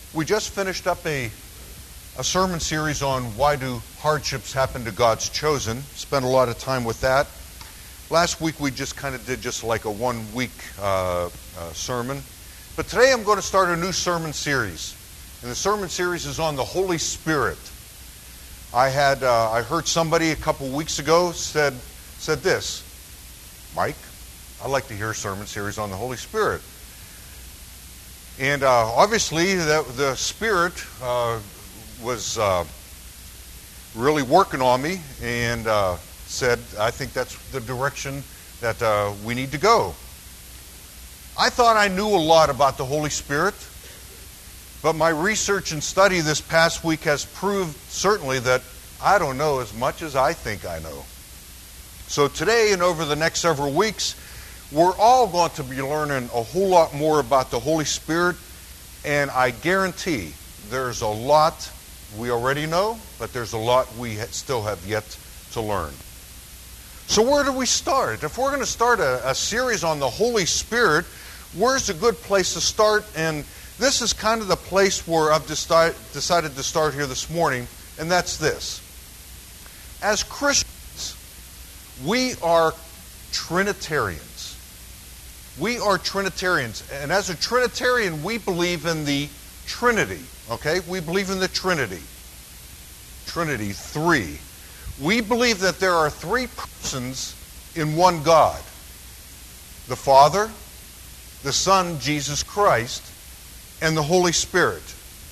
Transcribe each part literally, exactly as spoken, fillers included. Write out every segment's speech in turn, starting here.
We just finished up a, a sermon series on why do hardships happen to God's chosen. Spent a lot of time with that. Last week we just kind of did just like a one-week uh, uh, sermon. But today I'm going to start a new sermon series. And the sermon series is on the Holy Spirit. I had uh, I heard somebody a couple weeks ago said said this, Mike, I'd like to hear a sermon series on the Holy Spirit. And uh, obviously the, the Spirit uh, was uh, really working on me and uh, said, I think that's the direction that uh, we need to go. I thought I knew a lot about the Holy Spirit, but my research and study this past week has proved certainly that I don't know as much as I think I know. So today and over the next several weeks, we're all going to be learning a whole lot more about the Holy Spirit, and I guarantee there's a lot we already know, but there's a lot we still have yet to learn. So where do we start? If we're going to start a, a series on the Holy Spirit, where's a good place to start? And this is kind of the place where I've deci- decided to start here this morning, and that's this. As Christians, we are Trinitarians. We are Trinitarians. And as a Trinitarian, we believe in the Trinity. Okay? We believe in the Trinity. Trinity, three. We believe that there are three persons in one God. The Father, the Son, Jesus Christ, and the Holy Spirit.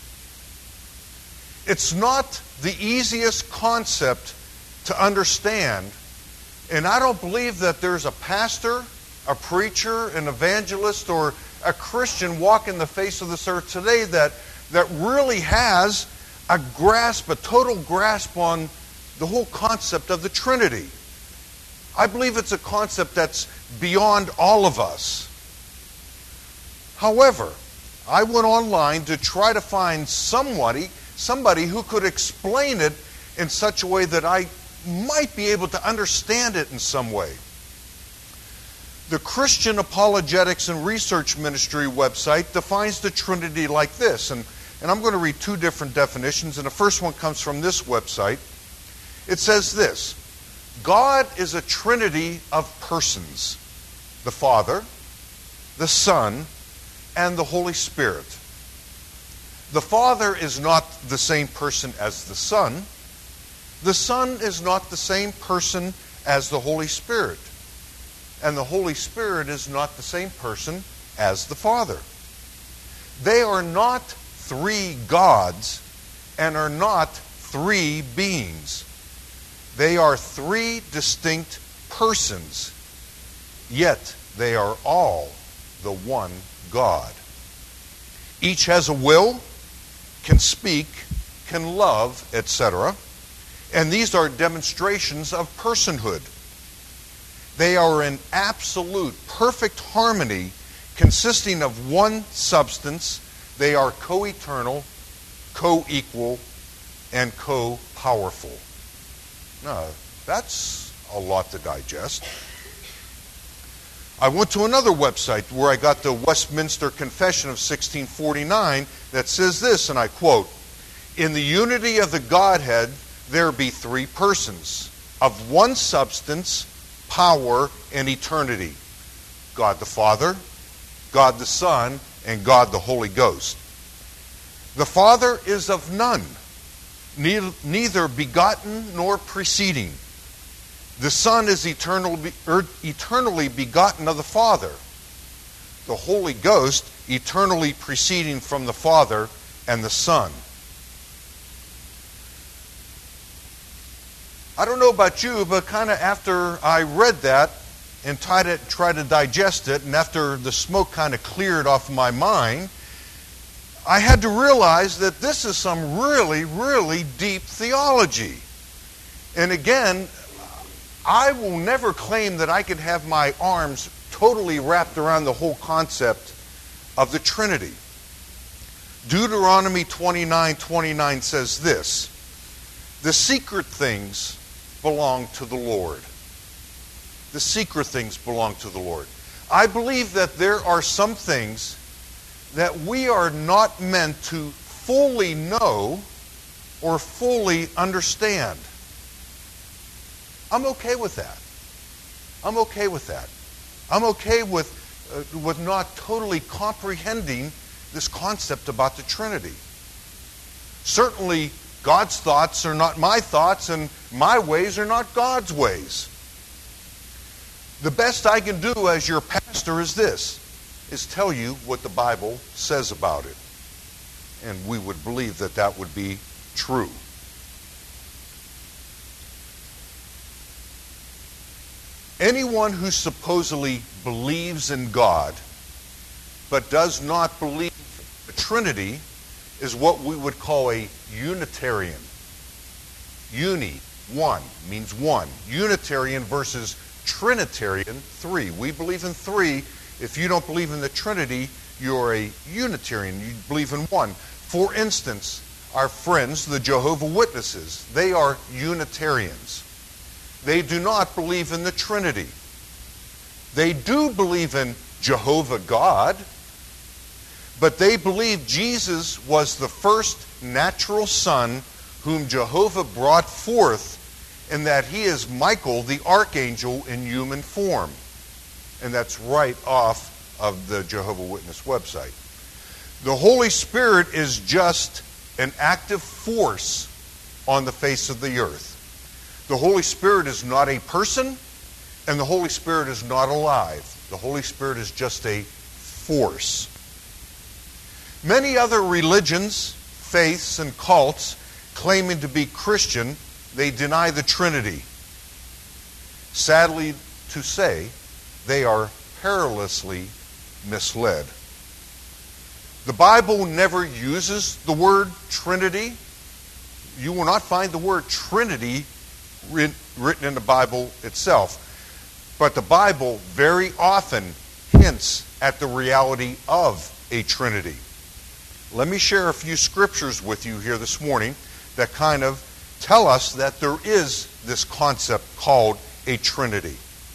It's not the easiest concept to understand, and I don't believe that there's a pastor, a preacher, an evangelist, or a Christian walking the face of this earth today that, that really has a grasp, a total grasp on the whole concept of the Trinity. I believe it's a concept that's beyond all of us. However, I went online to try to find somebody, somebody who could explain it in such a way that I might be able to understand it in some way. The Christian Apologetics and Research Ministry website defines the Trinity like this, and, and I'm going to read two different definitions, and the first one comes from this website. It says this: God is a trinity of persons, the Father, the Son, and the Holy Spirit. The Father is not the same person as the Son. The Son is not the same person as the Holy Spirit. And the Holy Spirit is not the same person as the Father. They are not three gods and are not three beings. They are three distinct persons, yet they are all the one God. Each has a will, can speak, can love, et cetera. And these are demonstrations of personhood. They are in absolute, perfect harmony, consisting of one substance. They are co-eternal, co-equal, and co-powerful. Now, that's a lot to digest. I went to another website where I got the Westminster Confession of sixteen forty-nine that says this, and I quote, "In the unity of the Godhead, there be three persons, of one substance, power, and eternity. God the Father, God the Son, and God the Holy Ghost. The Father is of none, neither begotten nor preceding. The Son is eternally, eternally begotten of the Father. The Holy Ghost eternally proceeding from the Father and the Son." I don't know about you, but kind of after I read that and tried to, tried to digest it, and after the smoke kind of cleared off my mind, I had to realize that this is some really, really deep theology. And again, I will never claim that I could have my arms totally wrapped around the whole concept of the Trinity. Deuteronomy twenty-nine twenty-nine says this: "The secret things belong to the Lord." The secret things belong to the Lord. I believe that there are some things that we are not meant to fully know or fully understand. I'm okay with that. I'm okay with that. I'm okay with, uh, with not totally comprehending this concept about the Trinity. Certainly, God's thoughts are not my thoughts, and my ways are not God's ways. The best I can do as your pastor is this, is tell you what the Bible says about it. And we would believe that that would be true. Anyone who supposedly believes in God but does not believe the Trinity is what we would call a Unitarian. Uni, one, means one. Unitarian versus Trinitarian, three. We believe in three. If you don't believe in the Trinity, you're a Unitarian. You believe in one. For instance, our friends, the Jehovah's Witnesses, they are Unitarians. They do not believe in the Trinity. They do believe in Jehovah God, but they believe Jesus was the first natural son whom Jehovah brought forth, and that he is Michael, the archangel, in human form. And that's right off of the Jehovah's Witness website. The Holy Spirit is just an active force on the face of the earth. The Holy Spirit is not a person, and the Holy Spirit is not alive. The Holy Spirit is just a force. Many other religions, faiths, and cults claiming to be Christian, they deny the Trinity. Sadly to say, they are perilously misled. The Bible never uses the word Trinity. You will not find the word Trinity written in the Bible itself. But the Bible very often hints at the reality of a Trinity. Let me share a few scriptures with you here this morning that kind of tell us that there is this concept called a Trinity.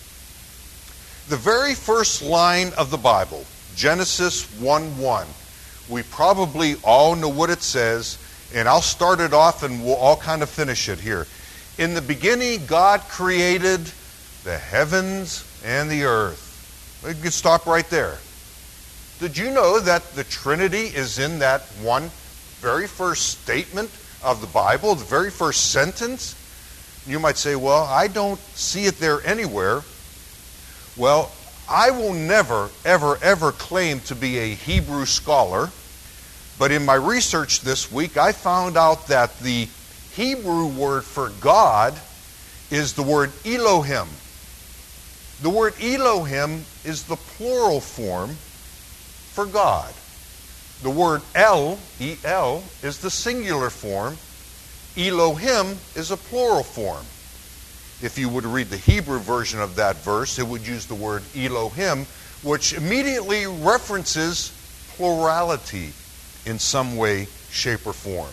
The very first line of the Bible, Genesis one one, we probably all know what it says, and I'll start it off and we'll all kind of finish it here. In the beginning, God created the heavens and the earth. We can stop right there. Did you know that the Trinity is in that one very first statement of the Bible, the very first sentence? You might say, well, I don't see it there anywhere. Well, I will never, ever, ever claim to be a Hebrew scholar, but in my research this week, I found out that the Hebrew word for God is the word Elohim. The word Elohim is the plural form for God. The word El, E L, is the singular form. Elohim is a plural form. If you would read the Hebrew version of that verse, it would use the word Elohim, which immediately references plurality in some way, shape, or form.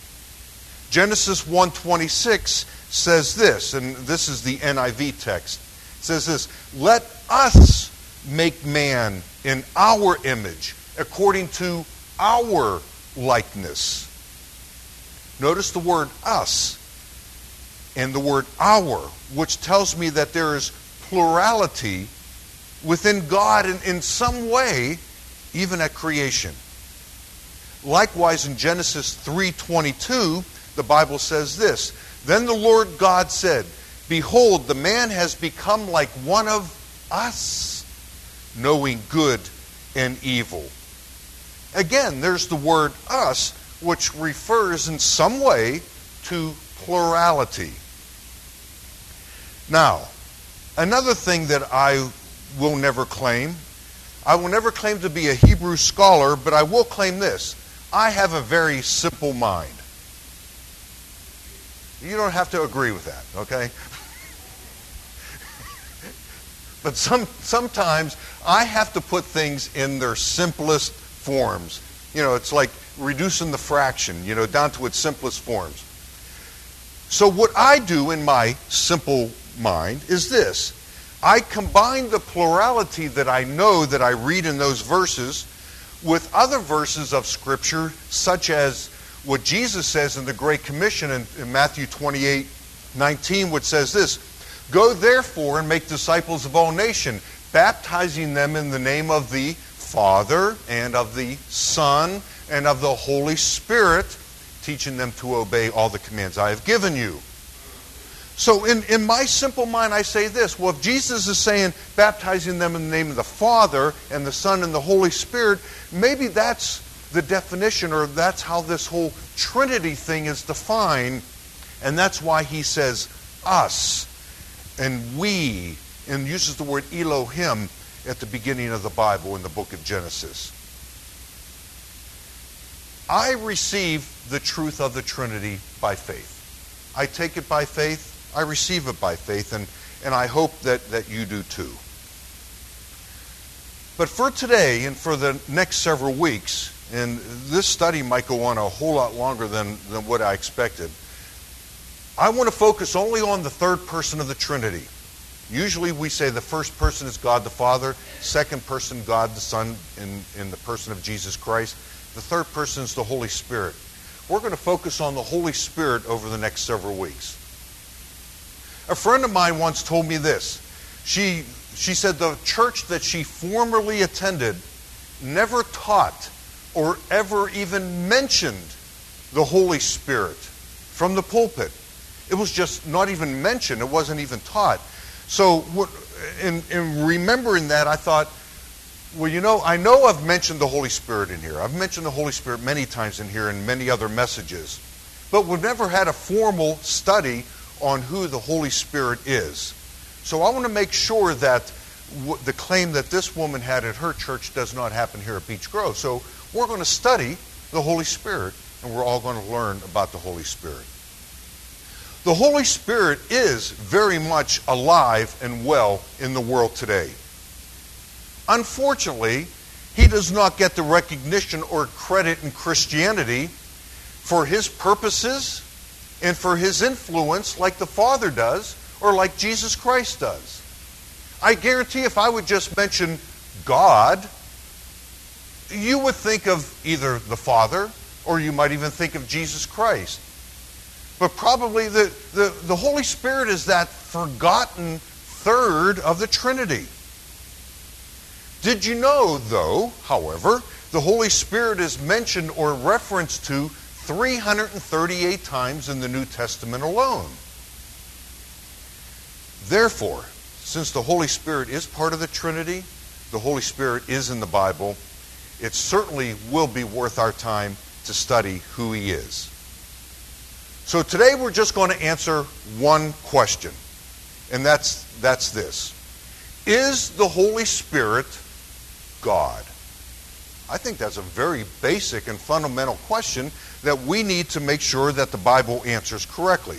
Genesis one twenty-six says this, and this is the N I V text. It says this, let us make man in our image, according to our likeness. Notice the word us and the word our, which tells me that there is plurality within God in, in some way, even at creation. Likewise, in Genesis three twenty-two, the Bible says this, then the Lord God said, behold, the man has become like one of us, knowing good and evil. Again, there's the word us, which refers in some way to plurality. Now, another thing that I will never claim, I will never claim to be a Hebrew scholar, but I will claim this. I have a very simple mind. You don't have to agree with that, okay? But some sometimes I have to put things in their simplest forms. You know, it's like reducing the fraction, you know, down to its simplest forms. So what I do in my simple mind is this. I combine the plurality that I know that I read in those verses with other verses of Scripture, such as what Jesus says in the Great Commission in, in Matthew twenty-eight nineteen, which says this, "Go therefore and make disciples of all nations, baptizing them in the name of the Father and of the Son and of the Holy Spirit, teaching them to obey all the commands I have given you." So in, in my simple mind, I say this. Well, if Jesus is saying baptizing them in the name of the Father and the Son and the Holy Spirit, maybe that's the definition, or that's how this whole Trinity thing is defined. And that's why he says us and we, and uses the word Elohim at the beginning of the Bible in the book of Genesis. I receive the truth of the Trinity by faith. I take it by faith. I receive it by faith, and, and I hope that, that you do too. But for today and for the next several weeks, and this study might go on a whole lot longer than, than what I expected, I want to focus only on the third person of the Trinity. Usually we say the first person is God the Father, second person God the Son in, in the person of Jesus Christ, the third person is the Holy Spirit. We're going to focus on the Holy Spirit over the next several weeks. A friend of mine once told me this. She, she said the church that she formerly attended never taught or ever even mentioned the Holy Spirit from the pulpit. It was just not even mentioned. It wasn't even taught. So in, in remembering that, I thought, well, you know, I know I've mentioned the Holy Spirit in here. I've mentioned the Holy Spirit many times in here in many other messages. But we've never had a formal study on who the Holy Spirit is. So I want to make sure that w- the claim that this woman had at her church does not happen here at Beech Grove. So we're going to study the Holy Spirit, and we're all going to learn about the Holy Spirit. The Holy Spirit is very much alive and well in the world today. Unfortunately, he does not get the recognition or credit in Christianity for his purposes and for his influence like the Father does or like Jesus Christ does. I guarantee if I would just mention God, you would think of either the Father or you might even think of Jesus Christ. But probably the, the, the Holy Spirit is that forgotten third of the Trinity. Did you know, though, however, the Holy Spirit is mentioned or referenced to three hundred thirty-eight times in the New Testament alone? Therefore, since the Holy Spirit is part of the Trinity, the Holy Spirit is in the Bible, it certainly will be worth our time to study who he is. So today we're just going to answer one question, and that's, that's this. Is the Holy Spirit God? I think that's a very basic and fundamental question that we need to make sure that the Bible answers correctly.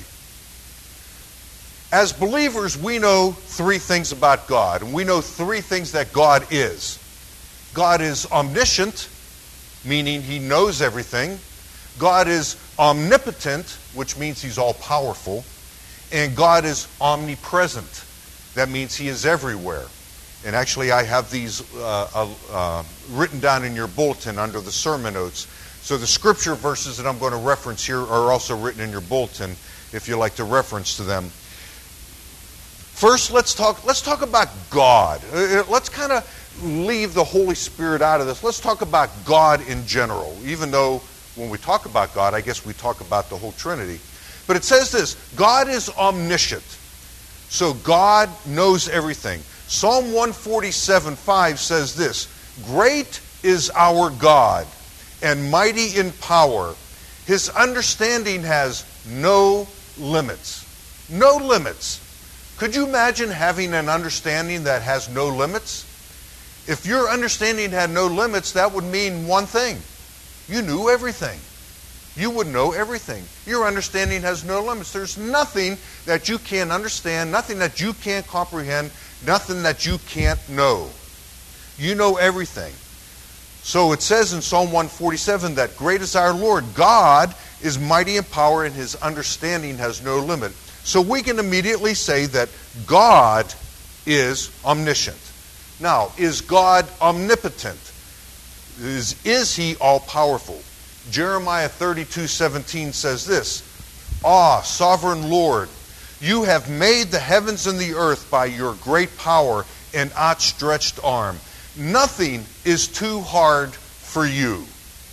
As believers, we know three things about God, and we know three things that God is. God is omniscient, meaning he knows everything. God is omnipotent, which means he's all-powerful. And God is omnipresent. That means he is everywhere. And actually, I have these uh, uh, uh, written down in your bulletin under the sermon notes. So the scripture verses that I'm going to reference here are also written in your bulletin if you like to reference to them. First, let's talk, let's talk about God. Uh, let's kind of leave the Holy Spirit out of this. Let's talk about God in general, even though when we talk about God, I guess we talk about the whole Trinity. But it says this, God is omniscient. So God knows everything. Psalm one forty-seven five says this, "Great is our God, and mighty in power. His understanding has no limits." No limits. Could you imagine having an understanding that has no limits? If your understanding had no limits, that would mean one thing. You knew everything. You would know everything. Your understanding has no limits. There's nothing that you can't understand, nothing that you can't comprehend, nothing that you can't know. You know everything. So it says in Psalm one forty-seven that great is our Lord. God is mighty in power and his understanding has no limit. So we can immediately say that God is omniscient. Now, is God omnipotent? Is, is he all-powerful? Jeremiah thirty-two seventeen says this, "Ah, sovereign Lord, you have made the heavens and the earth by your great power and outstretched arm. Nothing is too hard for you."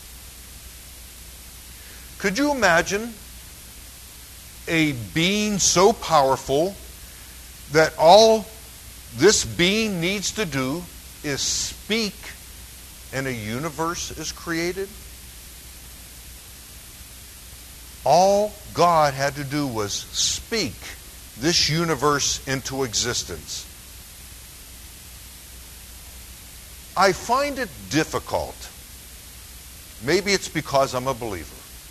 Could you imagine a being so powerful that all this being needs to do is speak and a universe is created? All God had to do was speak this universe into existence. I find it difficult, maybe it's because I'm a believer,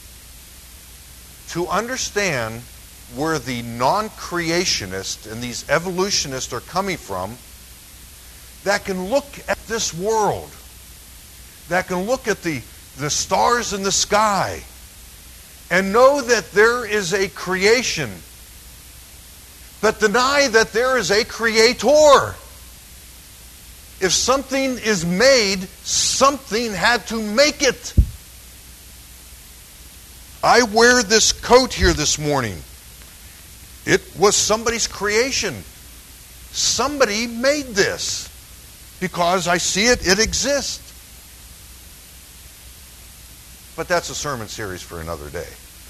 to understand where the non-creationists and these evolutionists are coming from that can look at this world, that can look at the, the stars in the sky and know that there is a creation, but deny that there is a creator. If something is made, something had to make it. I wear this coat here this morning. It was somebody's creation. Somebody made this. Because I see it, it exists. But that's a sermon series for another day.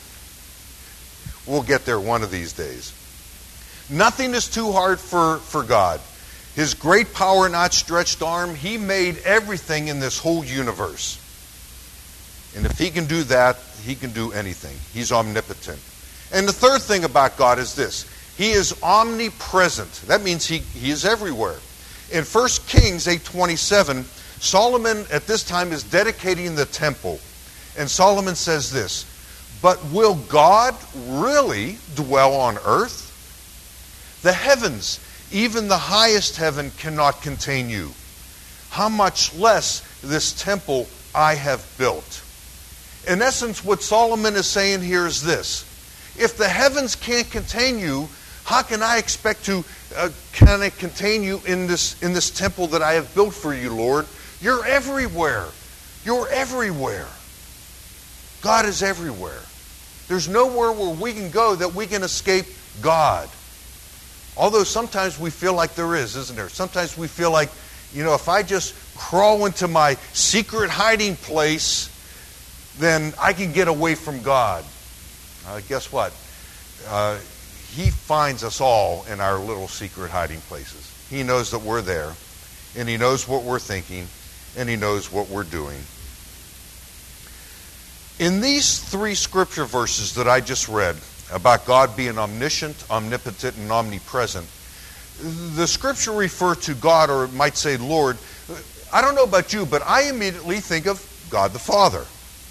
We'll get there one of these days. Nothing is too hard for, for God. His great power and outstretched arm, He made everything in this whole universe. And if He can do that, He can do anything. He's omnipotent. And the third thing about God is this. He is omnipresent. That means He, he is everywhere. In First Kings eight twenty-seven, Solomon at this time is dedicating the temple. And Solomon says this, "But will God really dwell on earth? The heavens, even the highest heaven, cannot contain you. How much less this temple I have built." In essence, what Solomon is saying here is this. If the heavens can't contain you, how can I expect to, uh, can I contain you in this, in this temple that I have built for you, Lord? You're everywhere. You're everywhere. God is everywhere. There's nowhere where we can go that we can escape God. Although sometimes we feel like there is, isn't there? Sometimes we feel like, you know, if I just crawl into my secret hiding place, then I can get away from God. Uh, guess what? Uh, he finds us all in our little secret hiding places. He knows that we're there, and He knows what we're thinking, and He knows what we're doing. In these three scripture verses that I just read about God being omniscient, omnipotent, and omnipresent, the scripture refer to God, or it might say Lord. I don't know about you, but I immediately think of God the Father.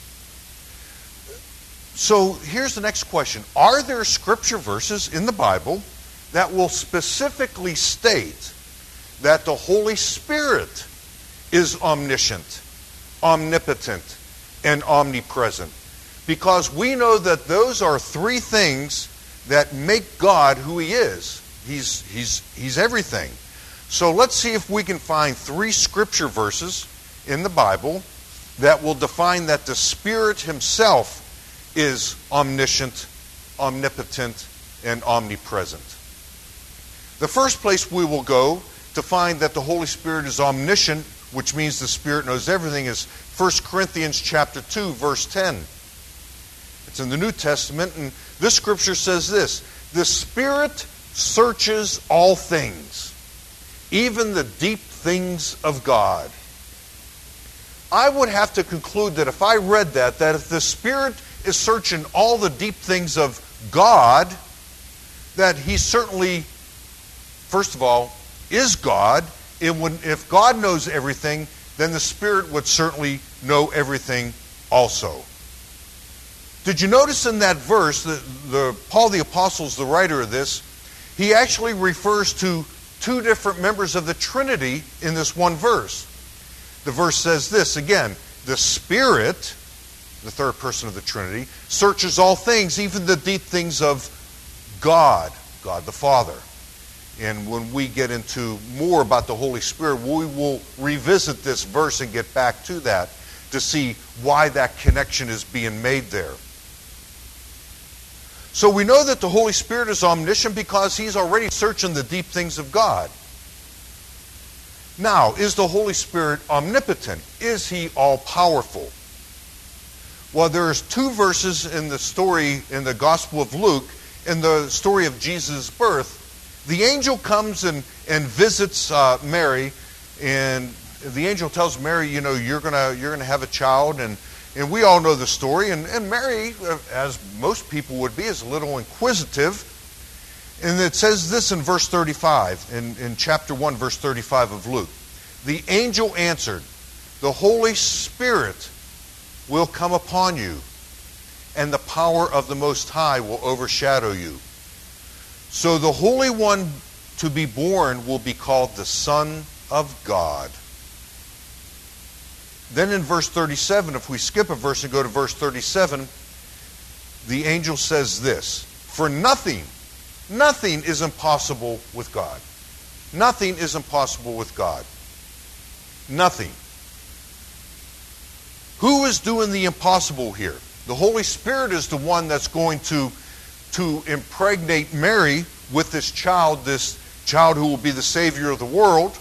So here's the next question. Are there scripture verses in the Bible that will specifically state that the Holy Spirit is omniscient, omnipotent, and omnipresent? Because we know that those are three things that make God who He is. He's, he's, he's everything. So let's see if we can find three scripture verses in the Bible that will define that the Spirit Himself is omniscient, omnipotent, and omnipresent. The first place we will go to find that the Holy Spirit is omniscient, which means the Spirit knows everything, is First Corinthians chapter two, verse ten. It's in the New Testament, and this scripture says this: "The Spirit searches all things, even the deep things of God." I would have to conclude that if I read that, that if the Spirit is searching all the deep things of God, that He certainly, first of all, is God. And when, if God knows everything, then the Spirit would certainly know everything also. Did you notice in that verse that the, Paul the Apostle is the writer of this? He actually refers to two different members of the Trinity in this one verse. The verse says this again: "The Spirit," the third person of the Trinity, "searches all things, even the deep things of God," God the Father. And when we get into more about the Holy Spirit, we will revisit this verse and get back to that. to see why that connection is being made there. So we know that the Holy Spirit is omniscient because he's already searching the deep things of God. Now, is the Holy Spirit omnipotent? Is he all-powerful? Well, there's two verses in the story in the Gospel of Luke, in the story of Jesus' birth. The angel comes and, and visits uh, Mary, and the angel tells Mary, you know, you're gonna you're gonna have a child, and and we all know the story. And, and Mary, as most people would be, is a little inquisitive. And it says this in verse thirty-five, in, in chapter one, verse thirty-five of Luke. The angel answered, the Holy Spirit will come upon you, and the power of the Most High will overshadow you. So the Holy One to be born will be called the Son of God. Then in verse thirty-seven, if we skip a verse and go to verse thirty-seven, the angel says this, for nothing, nothing is impossible with God. Nothing is impossible with God. Nothing. Who is doing the impossible here? The Holy Spirit is the one that's going to, to impregnate Mary with this child, this child who will be the Savior of the world.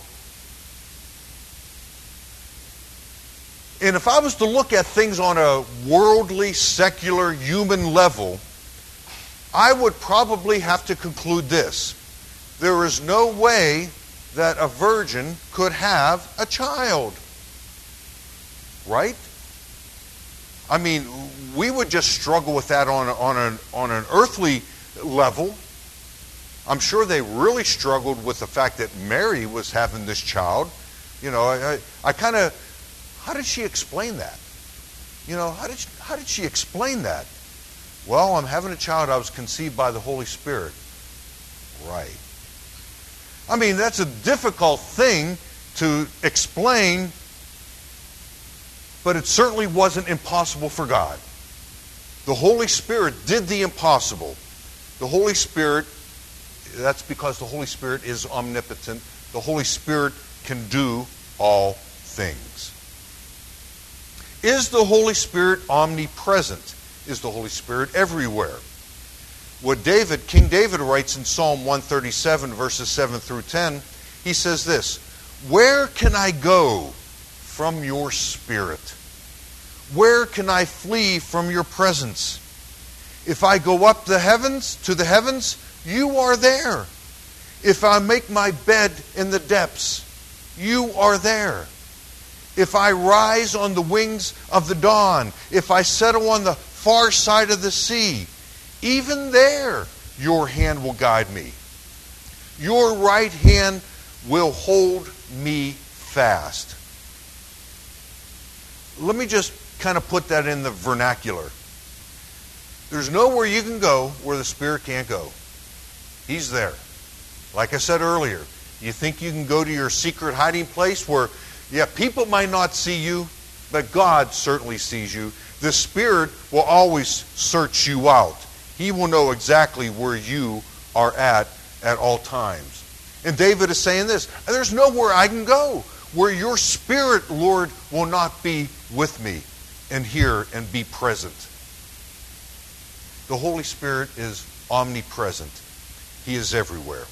And if I was to look at things on a worldly, secular, human level, I would probably have to conclude this. There is no way that a virgin could have a child. Right? I mean, we would just struggle with that on, on, an, on an earthly level. I'm sure they really struggled with the fact that Mary was having this child. You know, I, I, I kind of, how did she explain that? You know, how did she, how did she explain that? Well, I'm having a child. I was conceived by the Holy Spirit. Right. I mean, that's a difficult thing to explain, but it certainly wasn't impossible for God. The Holy Spirit did the impossible. The Holy Spirit, that's because the Holy Spirit is omnipotent. The Holy Spirit can do all things. Is the Holy Spirit omnipresent? Is the Holy Spirit everywhere? What David, King David writes in Psalm one thirty-seven, verses seven through ten, he says this, where can I go from your spirit? Where can I flee from your presence? If I go up the heavens, to the heavens, you are there. If I make my bed in the depths, you are there. If I rise on the wings of the dawn, if I settle on the far side of the sea, even there your hand will guide me. Your right hand will hold me fast. Let me just kind of put that in the vernacular. There's nowhere you can go where the Spirit can't go. He's there. Like I said earlier, you think you can go to your secret hiding place where, yeah, people might not see you, but God certainly sees you. The Spirit will always search you out. He will know exactly where you are at at all times. And David is saying this, there's nowhere I can go where your Spirit, Lord, will not be with me and here and be present. The Holy Spirit is omnipresent. He is everywhere.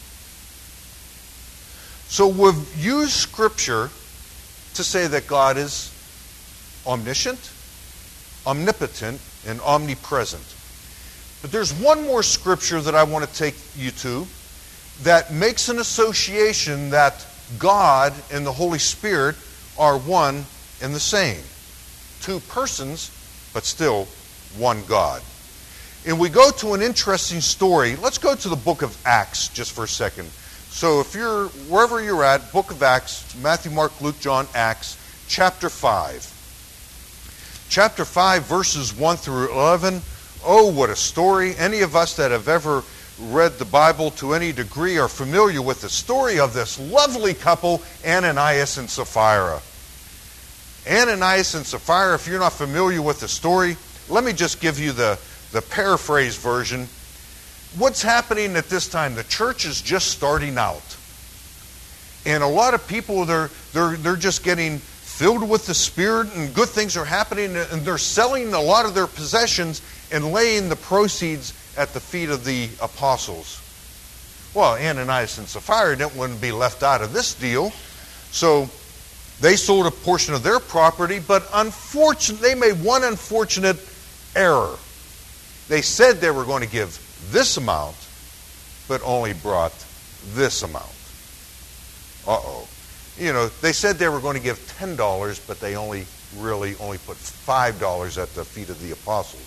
So we've used Scripture to say that God is omniscient, omnipotent, and omnipresent. But there's one more Scripture that I want to take you to that makes an association that God and the Holy Spirit are one and the same. Two persons, but still one God. And we go to an interesting story. Let's go to the book of Acts just for a second. So if you're, wherever you're at, book of Acts, Matthew, Mark, Luke, John, Acts, chapter five. Chapter five, verses one through eleven. Oh, what a story. Any of us that have ever read the Bible to any degree are familiar with the story of this lovely couple, Ananias and Sapphira. Ananias and Sapphira, if you're not familiar with the story, let me just give you the, the paraphrase version. What's happening at this time? The church is just starting out. And a lot of people, they're, they're, they're just getting filled with the Spirit, and good things are happening, and they're selling a lot of their possessions and laying the proceeds at the feet of the apostles. Well, Ananias and Sapphira didn't want to be left out of this deal, so they sold a portion of their property, but unfortunately, they made one unfortunate error. They said they were going to give this amount, but only brought this amount. Uh-oh. You know, they said they were going to give ten dollars, but they only really only put five dollars at the feet of the apostles.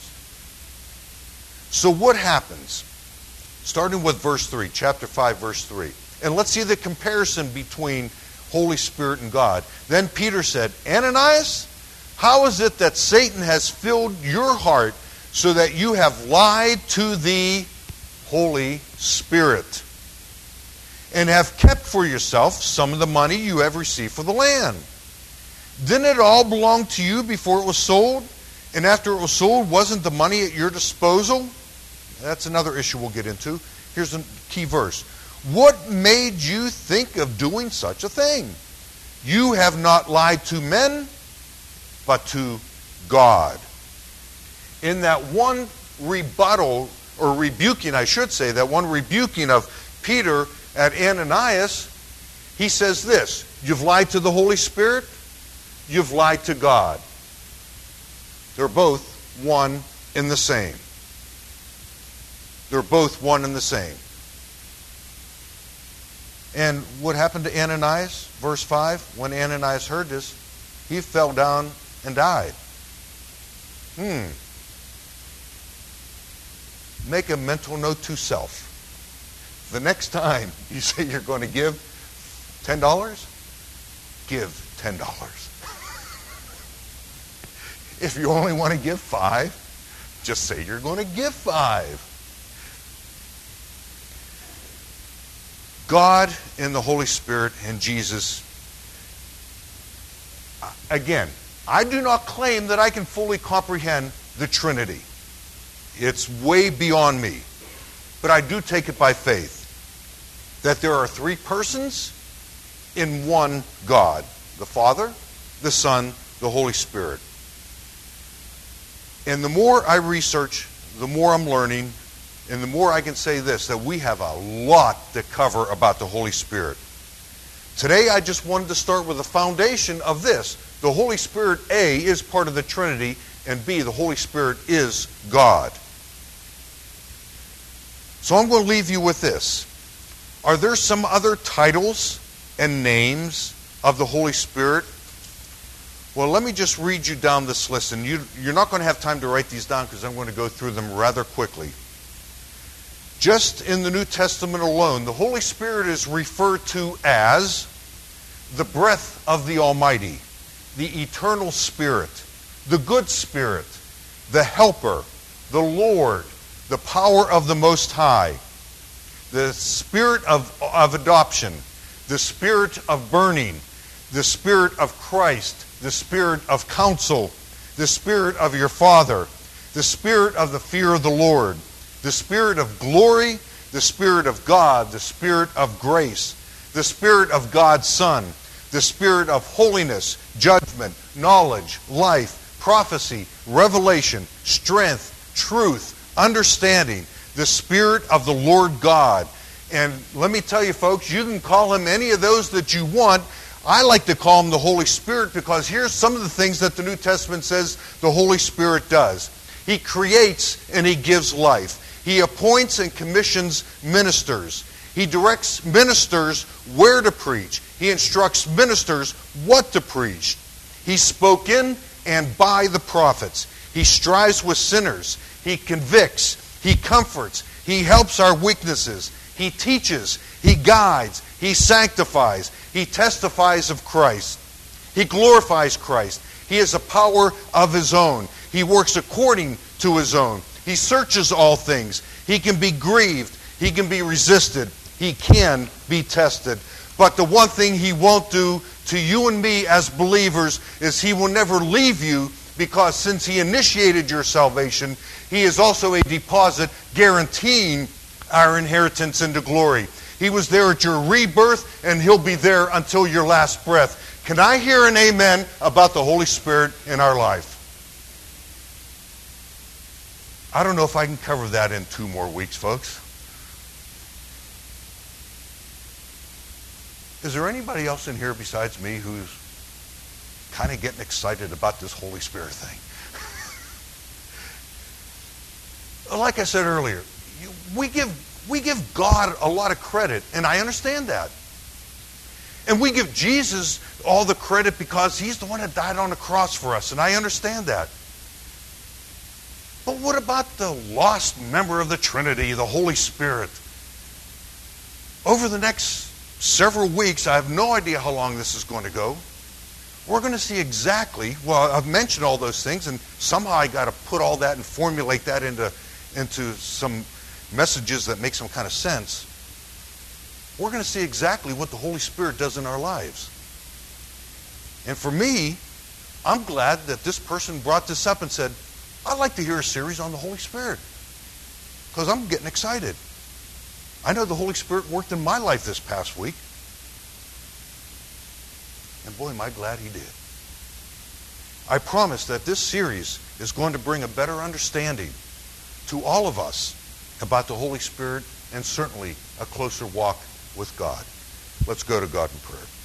So what happens? Starting with verse three, chapter five, verse three. And let's see the comparison between Holy Spirit and God. Then Peter said, Ananias, how is it that Satan has filled your heart so that you have lied to the Holy Spirit and have kept for yourself some of the money you have received for the land? Didn't it all belong to you before it was sold? And after it was sold, wasn't the money at your disposal? That's another issue we'll get into. Here's a key verse. What made you think of doing such a thing? You have not lied to men, but to God. In that one rebuttal, or rebuking, I should say, that one rebuking of Peter at Ananias, he says this: you've lied to the Holy Spirit, you've lied to God. They're both one and the same. They're both one and the same. And what happened to Ananias? Verse five, when Ananias heard this, he fell down and died. Hmm. Make a mental note to self. The next time you say you're going to give ten dollars, give ten dollars. If you only want to give five, just say you're going to give five. God and the Holy Spirit and Jesus. Again, I do not claim that I can fully comprehend the Trinity. It's way beyond me. But I do take it by faith that there are three persons in one God: the Father, the Son, the Holy Spirit. And the more I research, the more I'm learning, and the more I can say this, that we have a lot to cover about the Holy Spirit. Today I just wanted to start with the foundation of this. The Holy Spirit, A, is part of the Trinity, and B, the Holy Spirit is God. So I'm going to leave you with this. Are there some other titles and names of the Holy Spirit? Well, let me just read you down this list, and you, you're not going to have time to write these down because I'm going to go through them rather quickly. Just in the New Testament alone, the Holy Spirit is referred to as the breath of the Almighty, the eternal Spirit, the good Spirit, the Helper, the Lord, the power of the Most High, the Spirit of, of adoption, the Spirit of burning, the Spirit of Christ, the Spirit of counsel, the Spirit of your Father, the Spirit of the fear of the Lord, the Spirit of glory, the Spirit of God, the Spirit of grace, the Spirit of God's Son, the Spirit of holiness, judgment, knowledge, life, prophecy, revelation, strength, truth, understanding, the Spirit of the Lord God. And let me tell you, folks, you can call him any of those that you want. I like to call him the Holy Spirit because here's some of the things that the New Testament says the Holy Spirit does. He creates and he gives life. He appoints and commissions ministers. He directs ministers where to preach. He instructs ministers what to preach. He spoke in and by the prophets. He strives with sinners. He convicts. He comforts. He helps our weaknesses. He teaches. He guides. He sanctifies. He testifies of Christ. He glorifies Christ. He has a power of his own. He works according to his own. He searches all things. He can be grieved. He can be resisted. He can be tested. But the one thing he won't do to you and me as believers is he will never leave you, because since he initiated your salvation, he is also a deposit guaranteeing our inheritance into glory. He was there at your rebirth, and he'll be there until your last breath. Can I hear an amen about the Holy Spirit in our life? I don't know if I can cover that in two more weeks, folks. Is there anybody else in here besides me who's kind of getting excited about this Holy Spirit thing? Like I said earlier, we give we give God a lot of credit, and I understand that. And we give Jesus all the credit because he's the one that died on the cross for us, and I understand that. But what about the lost member of the Trinity, the Holy Spirit? Over the next several weeks, I have no idea how long this is going to go, we're going to see exactly, well, I've mentioned all those things, and somehow I got to put all that and formulate that into, into some messages that make some kind of sense. We're going to see exactly what the Holy Spirit does in our lives. And for me, I'm glad that this person brought this up and said, I'd like to hear a series on the Holy Spirit, because I'm getting excited. I know the Holy Spirit worked in my life this past week. And boy, am I glad he did. I promise that this series is going to bring a better understanding to all of us about the Holy Spirit and certainly a closer walk with God. Let's go to God in prayer.